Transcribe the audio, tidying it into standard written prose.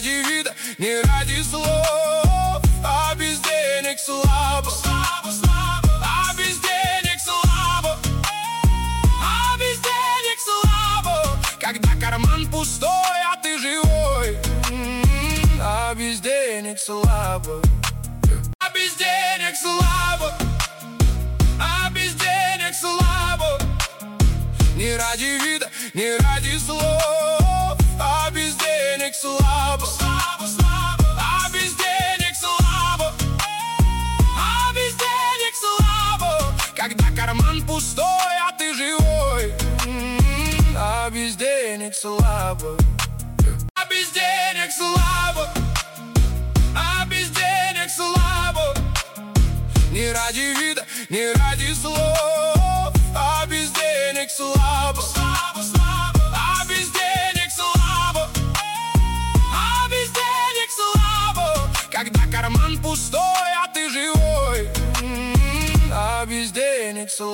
ради вида, не ради слов, а без денег слабо. А без денег слабо. А без денег слабо. Когда карман пустой, а ты живой. А без денег слабо. А без денег слабо. А без денег слабо. Не ради вида, не ради слов, а без денег слабо. А без денег слабо. А без денег слабо. Когда карман пустой, а ты живой. А без денег слабо. А без денег слабо. А без денег слабо. Не ради вида, не ради слов, а без денег слабо. А без денег слабо. А без денег слабо. Когда карман пустой,